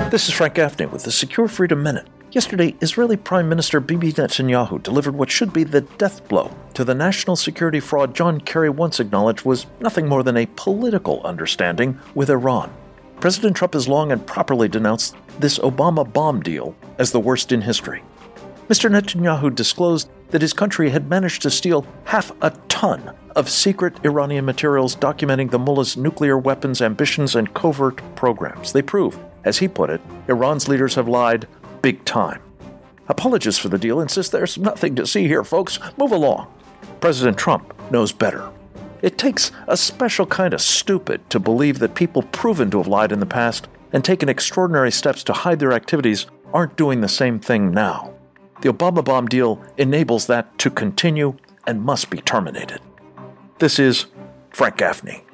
This is Frank Gaffney with the Secure Freedom Minute. Yesterday, Israeli Prime Minister Bibi Netanyahu delivered what should be the death blow to the national security fraud John Kerry once acknowledged was nothing more than a political understanding with Iran. President Trump has long and properly denounced this Obama bomb deal as the worst in history. Mr. Netanyahu disclosed that his country had managed to steal 500 tons of secret Iranian materials documenting the mullah's nuclear weapons ambitions and covert programs. They prove, as he put it, Iran's leaders have lied big time. Apologists for the deal insist there's nothing to see here, folks. Move along. President Trump knows better. It takes a special kind of stupid to believe that people proven to have lied in the past and taken extraordinary steps to hide their activities aren't doing the same thing now. The Obama bomb deal enables that to continue and must be terminated. This is Frank Gaffney.